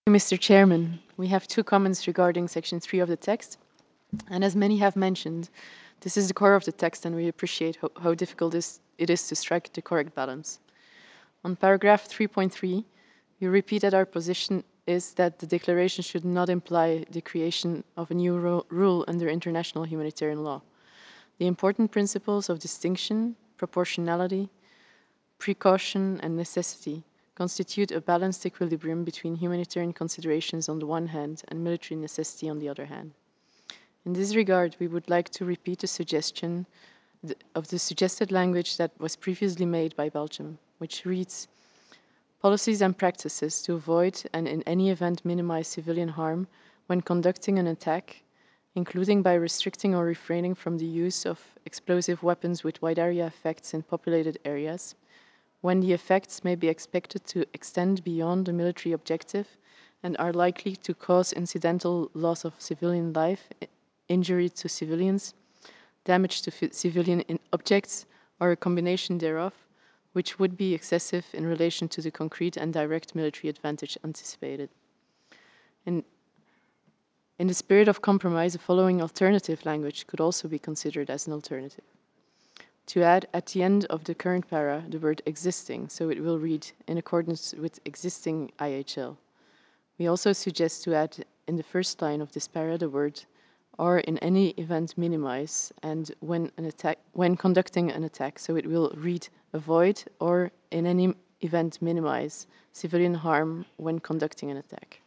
Mr. Chairman, we have two comments regarding section 3 of the text. And as many have mentioned, this is the core of the text and we appreciate how difficult it is to strike the correct balance. On paragraph 3.3, we repeat that our position is that the declaration should not imply the creation of a new rule under international humanitarian law. The important principles of distinction, proportionality, precaution, and necessity constitute a balanced equilibrium between humanitarian considerations on the one hand and military necessity on the other hand. In this regard, we would like to repeat a suggestion of the suggested language that was previously made by Belgium, which reads, policies and practices to avoid and in any event minimize civilian harm when conducting an attack, including by restricting or refraining from the use of explosive weapons with wide area effects in populated areas, when the effects may be expected to extend beyond the military objective and are likely to cause incidental loss of civilian life, injury to civilians, damage to civilian objects, or a combination thereof, which would be excessive in relation to the concrete and direct military advantage anticipated. In the spirit of compromise, the following alternative language could also be considered as an alternative. To add at the end of the current para the word existing, so it will read in accordance with existing IHL. We also suggest to add in the first line of this para the word or in any event minimize and when conducting an attack, so it will read avoid or in any event minimize civilian harm when conducting an attack.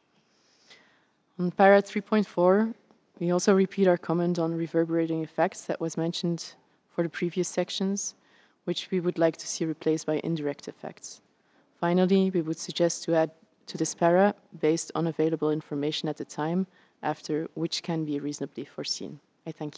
On para 3.4, we also repeat our comment on reverberating effects that was mentioned for the previous sections, which we would like to see replaced by indirect effects. Finally, we would suggest to add to this para based on available information at the time, after which can be reasonably foreseen. I thank you.